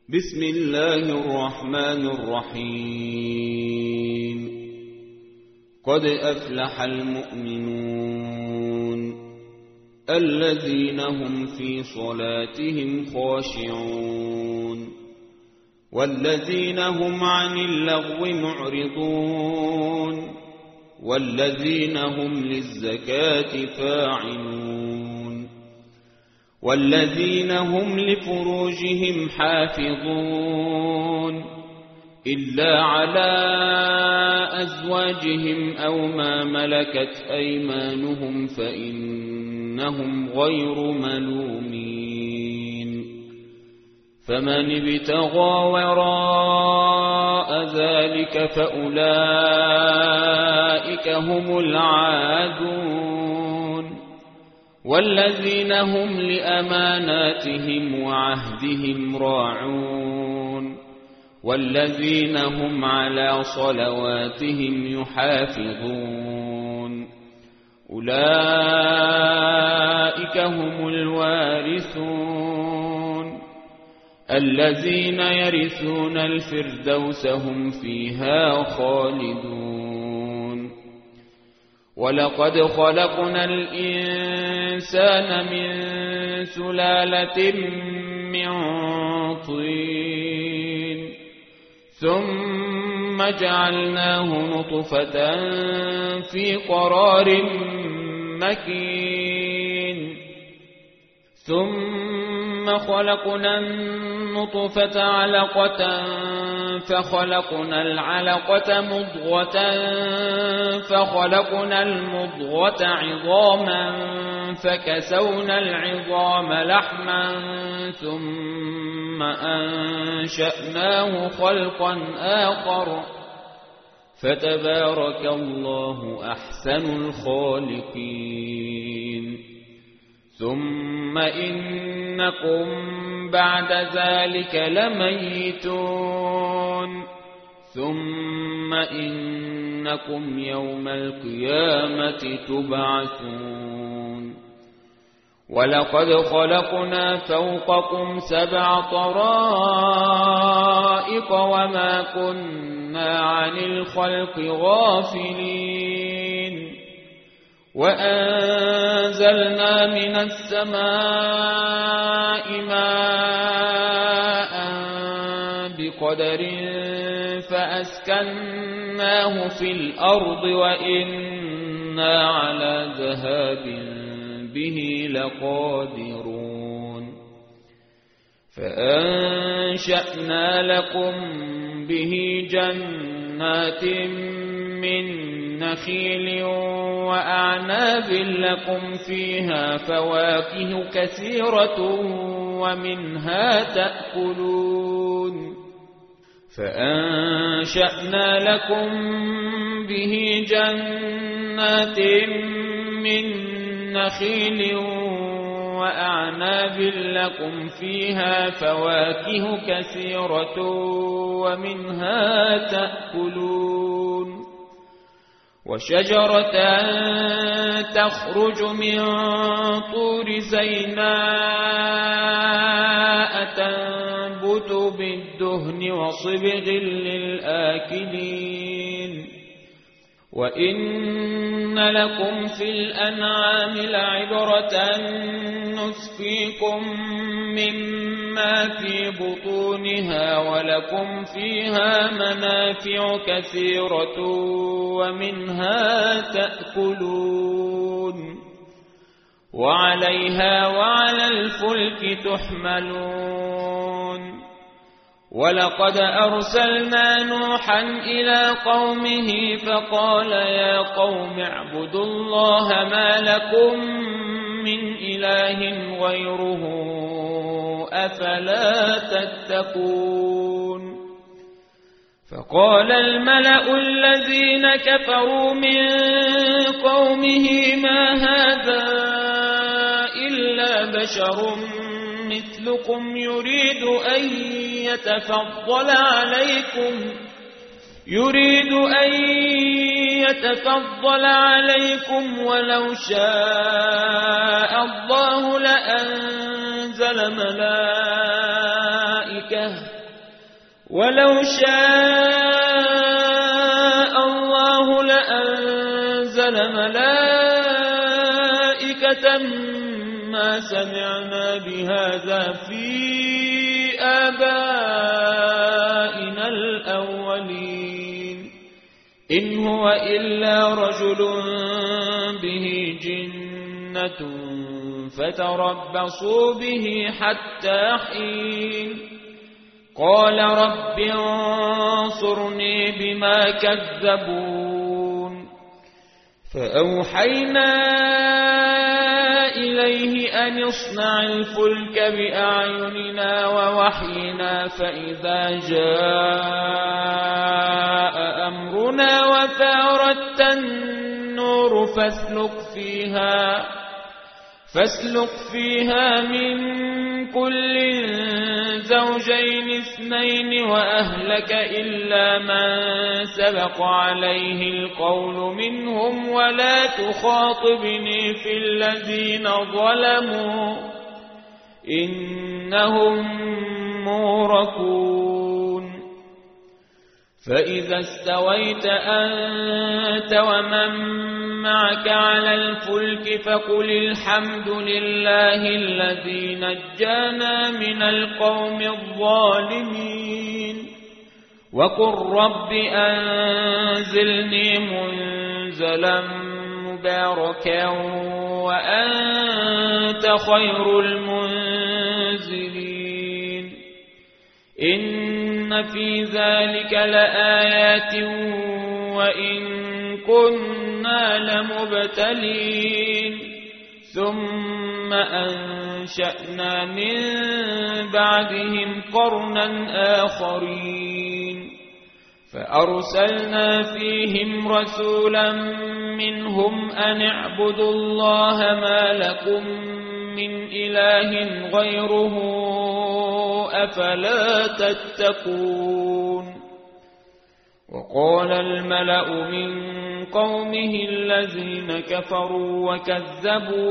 بسم الله الرحمن الرحيم. قد أفلح المؤمنون الذين هم في صلاتهم خاشعون والذين هم عن اللغو معرضون والذين هم للزكاة فاعلون والذين هم لفروجهم حافظون إلا على أزواجهم أو ما ملكت أيمانهم فإنهم غير ملومين. فمن ابتغى وراء ذلك فأولئك هم العادون والذين هم لأماناتهم وعهدهم راعون والذين هم على صلواتهم يحافظون أولئك هم الوارثون الذين يرثون الفردوس هم فيها خالدون. ولقد خلقنا الإنسان من سلالة من طين ثم جعلناه نطفة في قرار مكين ثم خلقنا النطفة علقة فخلقنا العلقة مضغة فخلقنا المضغة عظاما فكسونا العظام لحما ثم أنشأناه خلقا آخر فتبارك الله أحسن الخالقين. ثم إنكم بعد ذلك لميتون ثم إنكم يوم القيامة تبعثون. ولقد خلقنا فوقكم 7 طرائق وما كنا عن الخلق غافلين وأنزلنا من السماء ماء بقدر فأسكناه في الأرض وإنا على ذهاب به لقادرون. فأنشأنا لكم به جنات من نخيل وأعناب لكم فيها فواكه كثيرة ومنها تأكلون. فأنشأنا لكم به جنات من نخيل وأعناب لكم فيها فواكه كثيرة ومنها تأكلون. وشجرة تخرج من طور سيناء تنبت بالدهن وصبغ للآكلين. وإن لكم في الأنعام لعبرة نسقيكم مما في بطونها ولكم فيها منافع كثيرة ومنها تأكلون وعليها وعلى الفلك تحملون. ولقد أرسلنا نوحا إلى قومه فقال يا قوم اعبدوا الله ما لكم من إله غيره أفلا تتقون. فقال الملأ الذين كفروا من قومه ما هذا إلا بشر مثلكم يريد أن يتفضل عليكم ولو شاء الله لأنزل ملائكة ولو شاء الله لأنزل ملائكة ما سمعنا بهذا في آبائنا الأولين إن هو إلا رجل به جنة فتربصوا به حتى حين قال رب انصرني بما كذبون فأوحينا إليه أن اصنع الفلك بأعيننا ووحينا فإذا جاء أمرنا وفارت النور فاسلك فيها من كل زوجين اثنين وأهلك إلا من سبق عليه القول منهم ولا تخاطبني في الذين ظلموا إنهم موركون فإذا استويت أنت ومن معك على الفلك فقل الحمد لله الذي نجانا من القوم الظالمين وقل رب أنزلني منزلا مباركا وأنت خير المنزلين إن في ذلك لآيات وإن كنا لمبتلين ثم أنشأنا من بعدهم قرنا آخرين فأرسلنا فيهم رسولا منهم أن اعبدوا الله ما لكم من إله غيره أفلا تتقون وقال الملأ من قومه الذين كفروا وكذبوا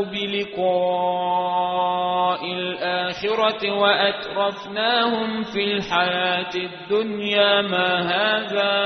بلقاء الآخرة وأترفناهم في الحياة الدنيا ما هذا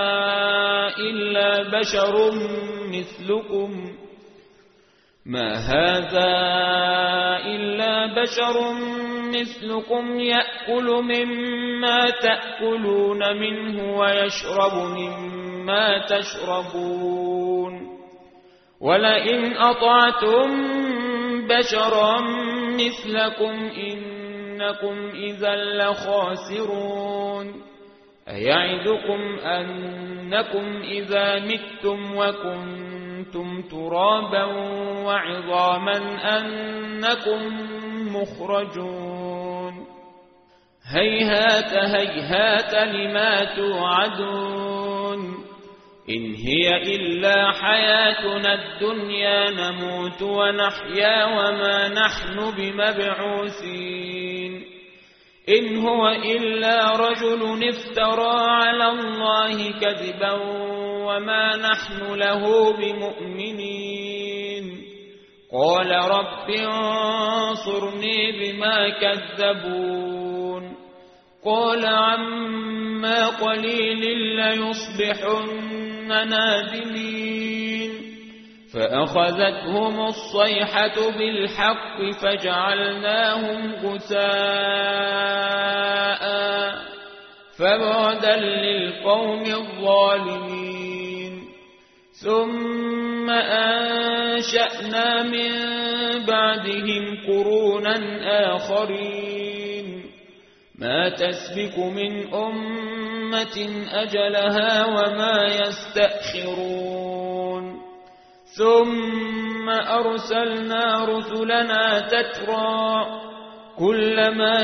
إلا بشر مثلكم يأكل مما تأكلون منه ويشرب مما تشربون ولئن أطعتم بشرا مثلكم إنكم إذا لخاسرون أيعدكم أنكم إذا متم وكنتم ترابا وعظاما أنكم مخرجون هيهات هيهات لما توعدون إن هي إلا حياتنا الدنيا نموت ونحيا وما نحن بمبعوثين إن هو إلا رجل افترى على الله كذبا وما نحن له بمؤمنين قال رب انصرني بما كذبون قال عما قليل ليصبحن نادمين فأخذتهم الصيحة بالحق فجعلناهم غثاء فبعدا للقوم الظالمين ثم أنشأنا من بعدهم قرونا آخرين ما تسبق من أمة أجلها وما يستأخرون ثم أرسلنا رسلنا تترى كلما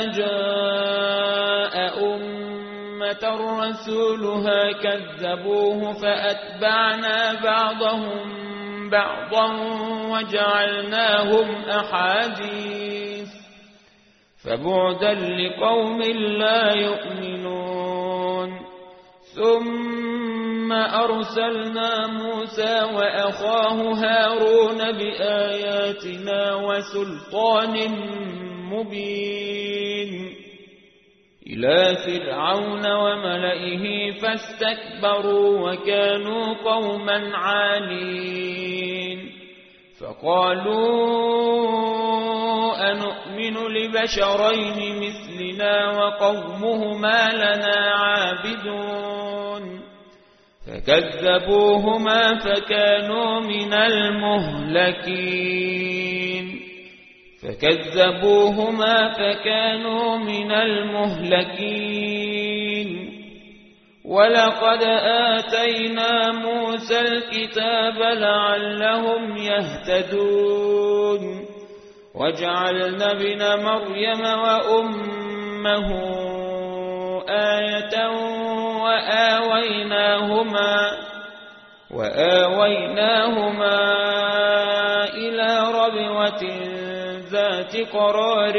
جاء أمة رسولها كذبوه فأتبعنا بعضهم بعضا وجعلناهم أحاديث فبعدا لقوم لا يؤمنون ثم أرسلنا موسى وأخاه هارون بآياتنا وسلطان مبين إلى فرعون وملئه فاستكبروا وكانوا قوما عالين فقالوا أنؤمن لبشرين مثلنا وقومهما لنا عابدون فكذبوهما فكانوا من المهلكين ولقد آتينا موسى الكتاب لعلهم يهتدون وجعلنا ابن مريم وأمه آية وآويناهما إلى ربوة ذات قرار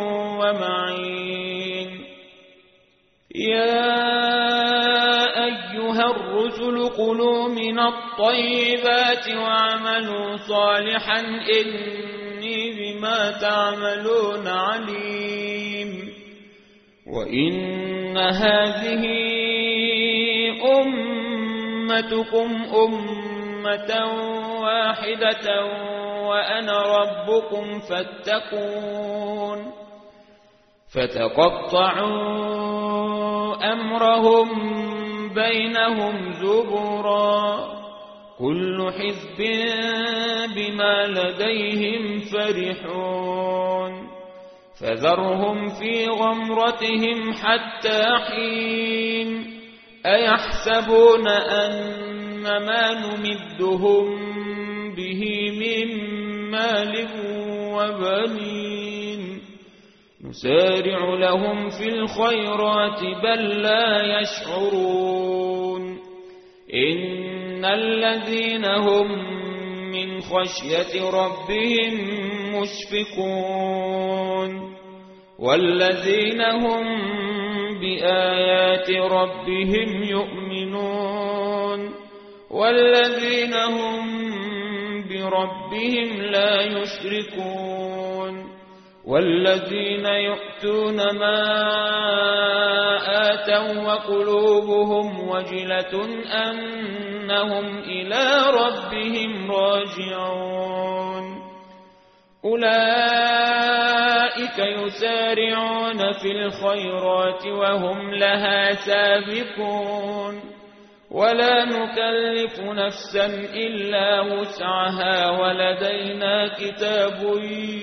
ومعين يا أيها الرسل كلوا من الطيبات واعملوا صالحا إني بما تعملون عليم وإن هذه أمتكم أمة واحدة وأنا ربكم فاتقون فتقطعوا أمرهم بينهم زبرا كل حزب بما لديهم فرحون فذرهم في غمرتهم حتى حين أيحسبون أن ما نمدهم به من مال وبنين نسارع لهم في الخيرات بل لا يشعرون إن الذين هم من خشية ربهم مشفقون والذين هم بآيات ربهم يؤمنون والذين هم بربهم لا يشركون والذين يؤتون ما آتوا وقلوبهم وجلة أنهم إلى ربهم راجعون أولئك يسارعون في الخيرات وهم لها سابقون ولا نكلف نفسا إلا وسعها ولدينا كتاب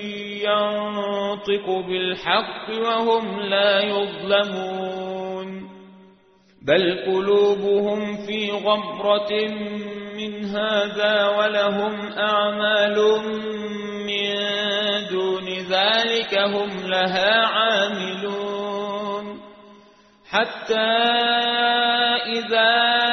ينطق بالحق وهم لا يظلمون بل قلوبهم في غمرة من هذا ولهم أعمال من دون ذلك هم لها عاملون حتى إذا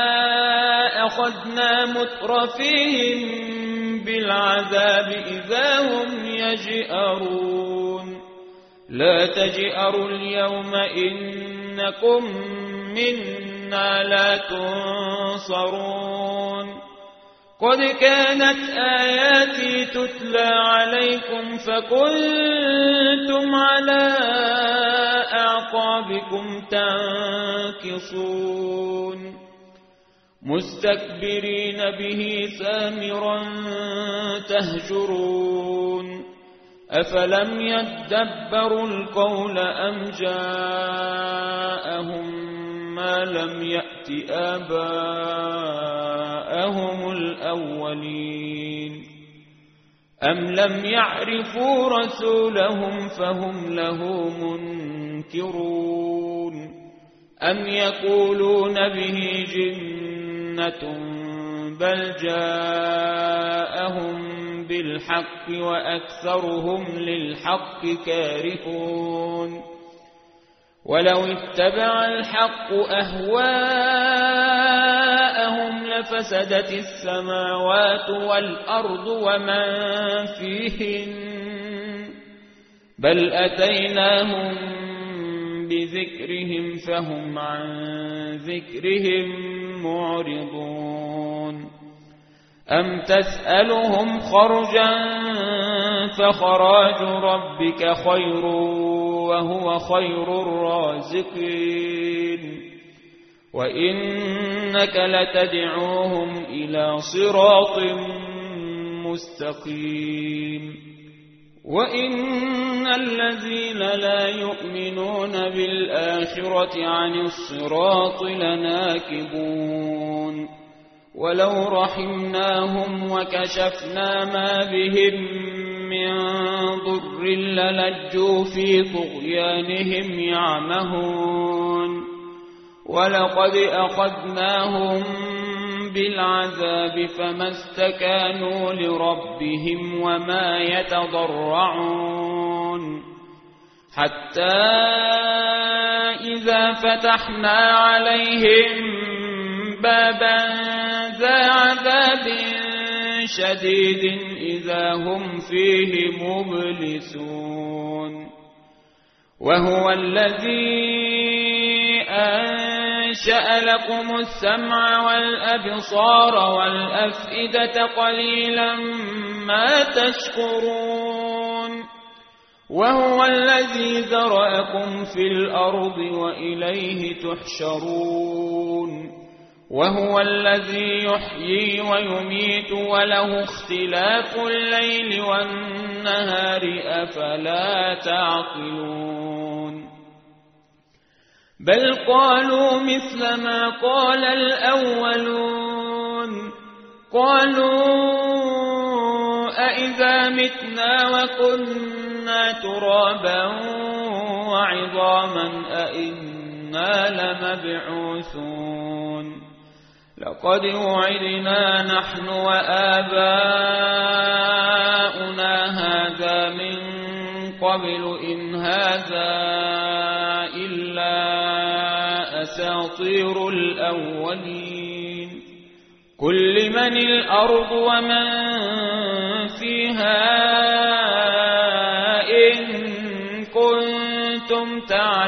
أخذنا مترفيهم بالعذاب إذا هم يجأرون لا تجأروا اليوم إنكم منا لا تنصرون قد كانت آياتي تتلى عليكم فكنتم على أعقابكم تنكصون مستكبرين به سامرا تهجرون أفلم يدبروا القول أم جاءهم ما لم يأت آباءهم الأولين أم لم يعرفوا رسولهم فهم له منكرون أم يقولون به جنة بل جاءهم بالحق وأكثرهم للحق كارهون ولو اتبع الحق أهواءهم لفسدت السماوات والأرض ومن فيهن بل أتيناهم بذكرهم فهم عن ذكرهم معرضون أم تسألهم خرجا فخراج ربك خير وهو خير الرازقين وإنك لتدعوهم إلى صراط مستقيم وإن الذين لا يؤمنون بالآخرة عن الصراط لناكبون ولو رحمناهم وكشفنا ما بهم من ضر للجوا في طغيانهم يعمهون ولقد أخذناهم بالعذاب فما استكانوا لربهم وما يتضرعون حتى إذا فتحنا عليهم بابا ذا عذاب شديد إذا هم فيه مبلسون وهو الذي أنشأ لكم السمع والأبصار والأفئدة قليلا ما تشكرون وهو الذي ذرأكم في الأرض وإليه تحشرون وهو الذي يحيي ويميت وله اختلاف الليل والنهار أفلا تعقلون بل قالوا مثل ما قال الأولون قالوا أئذا متنا وكنا ترابا وعظاما أئنا لمبعوثون لقد وعدنا نحن وآباؤنا هذا من قبل إن هذا إلا أساطير الأولين قل لمن الأرض ومن فيها إن كنتم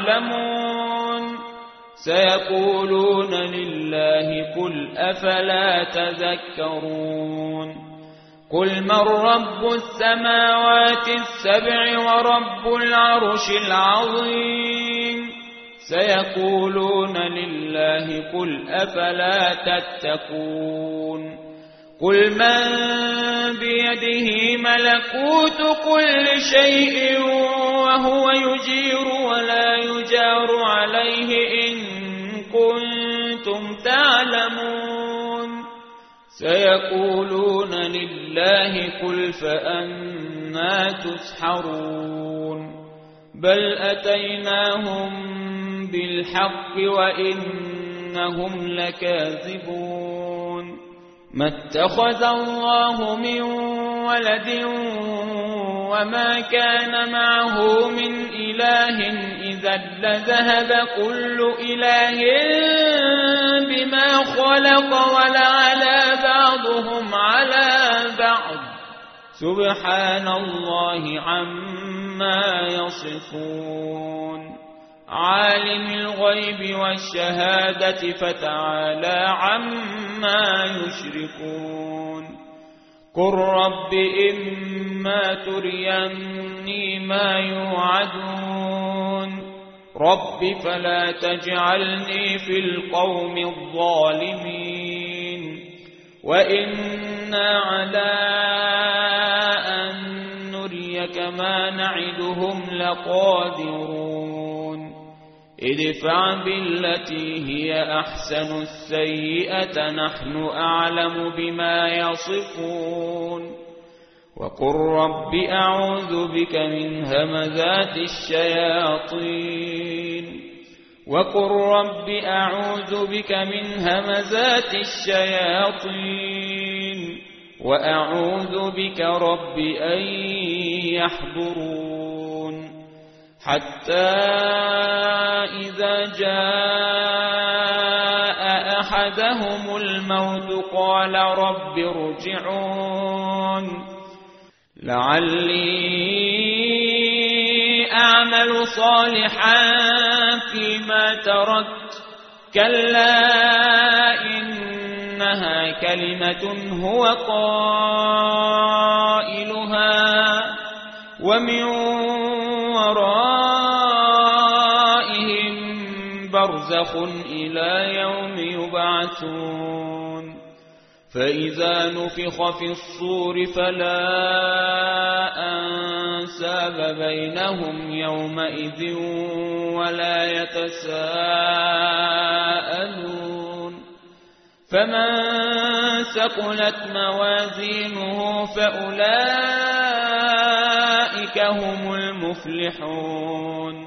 تعلمون سيقولون لله قل أفلا تذكرون قل من رب السماوات السبع ورب العرش العظيم سيقولون لله قل أفلا تتقون قل من بيده ملكوت كل شيء وهو يجير ولا يجار عليه إن كنتم تعلمون سيقولون لله قل فأنى تسحرون بل أتيناهم بالحق وإنهم لكاذبون ما اتخذ الله من ولد وما كان معه من إله إذا لذهب كل إله بما خلق ولعلى بعضهم على بعض سبحان الله عما يصفون عالم الغيب والشهادة فتعالى عما يشركون قل رب إما تريني ما يوعدون رب فلا تجعلني في القوم الظالمين وإنا على أن نريك ما نعدهم لقادرون ادفع بالتي هي أحسن السيئة نحن أعلم بما يصفون وقل رب أعوذ بك من همزات الشياطين وقل رب أعوذ بك من همزات الشياطين وأعوذ بك رب أن يحضرون حتى إذا جاء أحدهم الموت قال رب ارجعون لعلي أعمل صالحا فيما تركت كلا إنها أنها كلمة هو قائلها ومن ورائهم برزخ إلى يوم يبعثون فإذا نفخ في الصور فلا أنساب بينهم يومئذ ولا يتساءلون فمن ثقلت موازينه فأولئك هم المفلحون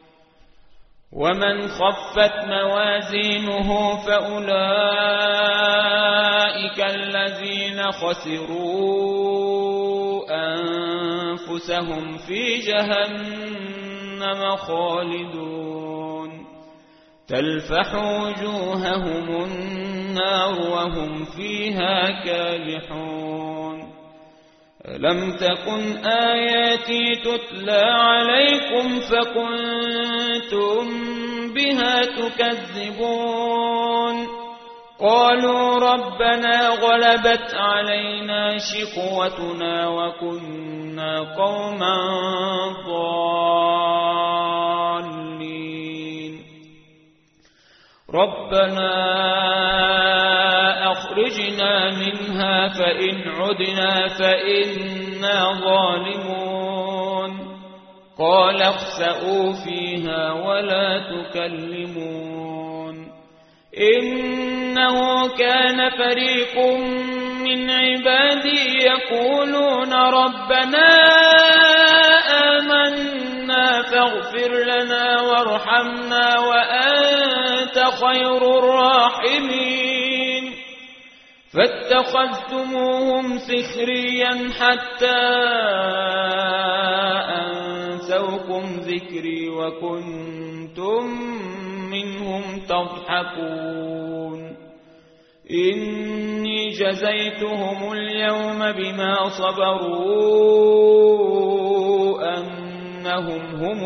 ومن خفت موازينه فأولئك الذين خسروا أنفسهم في جهنم خالدون تلفح وجوههم النار وهم فيها كالحون ألم تكن آياتي تتلى عليكم فكنتم بها تكذبون قالوا ربنا غلبت علينا شقوتنا وكنا قوما ضالين ربنا أخرجنا منها فإن عدنا فإنا ظالمون قال اخسئوا فيها ولا تكلمون إنه كان فريق من عبادي يقولون ربنا آمنا فاغفر لنا وارحمنا وأنت خير الراحمين فاتخذتموهم سخريا حتى أنسوكم ذكري وكنتم منهم تضحكون إني جزيتهم اليوم بما صبروا أنهم هم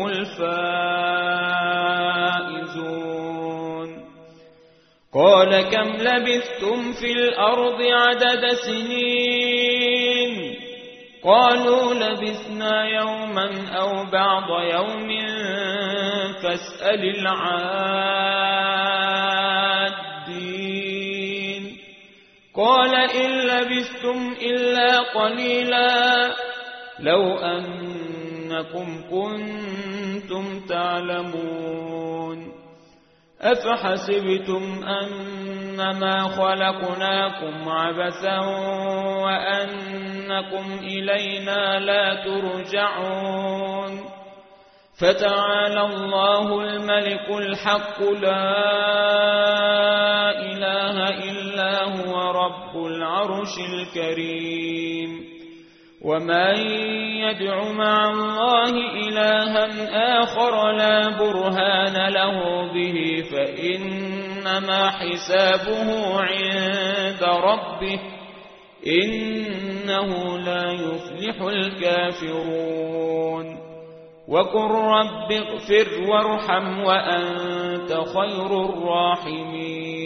الفائزون قال كم لبثتم في الأرض عدد سنين قالوا لبثنا يوما أو بعض يوم فاسأل العادين قال إن لبثتم إلا قليلا لو أنكم كنتم تعلمون أفحسبتم أنما خلقناكم عبثا وأنكم إلينا لا ترجعون فتعالى الله الملك الحق لا إله إلا هو رب العرش الكريم ومن يدع مع الله إلها آخر لا برهان له به فإنما حسابه عند ربه إنه لا يفلح الكافرون وقل رب اغفر وارحم وأنت خير الراحمين